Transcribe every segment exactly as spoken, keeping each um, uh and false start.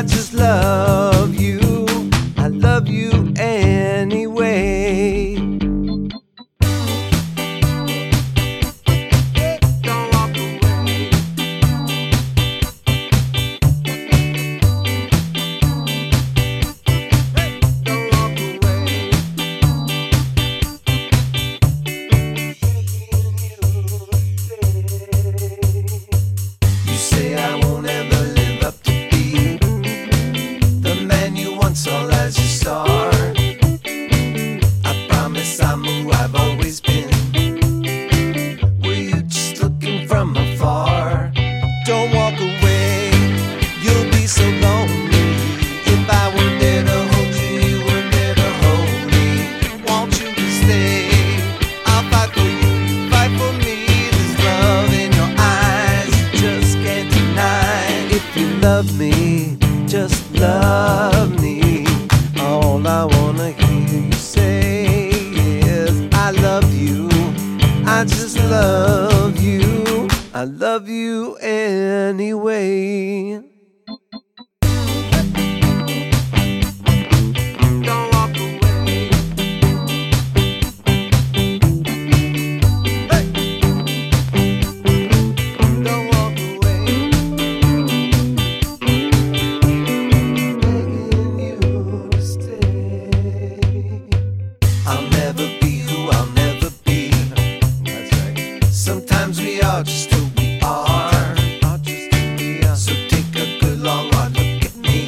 I just love you. I love you anyway. Don't walk away. Don't walk away. You say I won't ever live up to be the man you once saw as your star. I promise I'm who I've always been. Were you just looking from afar? Don't walk away, you'll be so lonely. If I were there to hold you, you were there to hold me. Want you to stay, I'll fight for you, you fight for me. There's love in your eyes, you just can't deny. If you love me, just love me. All I wanna hear you say is I love you. I just love you. I love you anyway. Don't walk away. Hey! Don't walk away. Begging you to stay. I'll never be who I'll never be. That's right. Sometimes we are just who we are. So take a good long hard look at me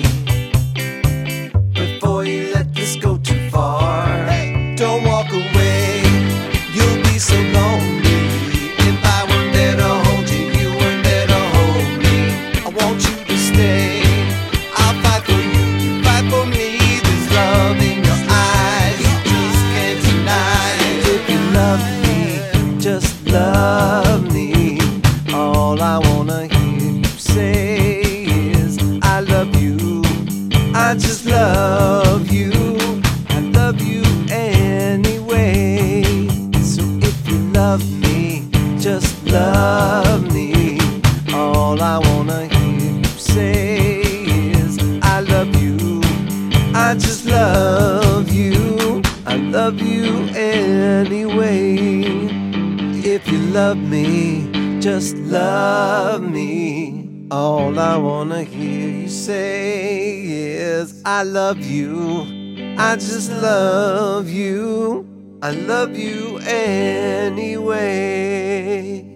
before you let this go too far. Don't walk away, you'll be so lonely. If I weren't there to hold you, you weren't there to hold me. I want you to stay, I'll fight for you, you fight for me. There's love in your eyes, you just can't deny it. If you love me, just love me. All I wanna hear you say is I love you. I just love you. I love you anyway. So if you love me, just love me. All I wanna hear you say is I love you. I just love you. I love you anyway. If you love me, just love me. All I wanna hear you say is I love you. I just love you. I love you anyway.